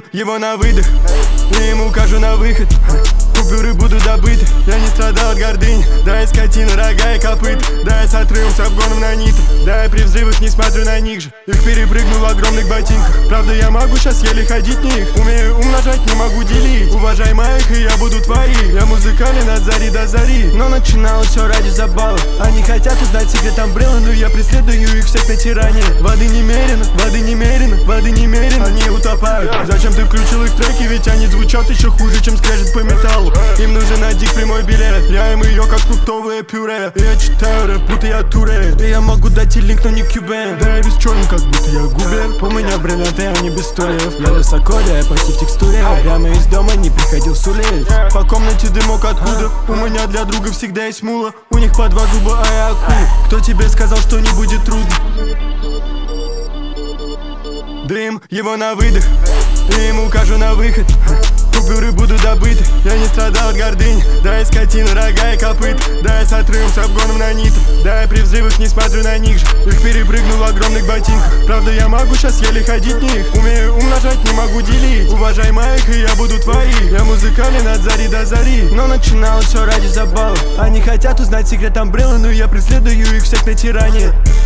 его на выдох, и ему укажу на выход. Купюры будут добыты, я не страдал от гордыни. Да, я скотина, рога и копыт. Да, я с отрывом, с обгоном на нитро. Да, я при взрывах не смотрю на них же. Их перепрыгну в огромных ботинках. Правда, я могу сейчас еле ходить в них. Умею умножать, не могу делить. Уважай моих, и я буду твоих. Я музыкален от зари до зари. Но начиналось все ради забава. Они хотят узнать секрет Umbrella, но я преследую их всех на тиране. Воды немерено, воды немерено, воды немерено. Они утопают. Зачем ты включил их треки, ведь они звучат еще хуже, чем скрежет по металлу. Им нужен один прямой билет. Я им ее как фруктовое пюре. И я читаю рэп, будто я туре. И я могу дать и линк, но не кюбен. Да я весь черный, как будто я гублен. У меня бриллианты, а не без стульев. Я высоко, да я почти в текстуре. Прямо из дома не приходил с улиц. По комнате дымок откуда? У меня для друга всегда есть мула. У них по два зуба, а я акула. Кто тебе сказал, что не будет трудно? Дым, его на выдох, и ему укажу на выход. Купюры будут добыты, я не страдал от гордыни. Да, я скотина, рога и копыт. Да, я с отрывом, с обгоном на нитро. Да, я при взрывах не смотрю на них же. Их перепрыгну в огромных ботинках. Правда, я могу сейчас еле ходить в них. Умею умножать, не могу делить. Уважай моих, и я буду твоих. Я музыкален от зари до зари. Но начиналось все ради забава. Они хотят узнать секрет Umbrella, но я преследую их всех на тиране.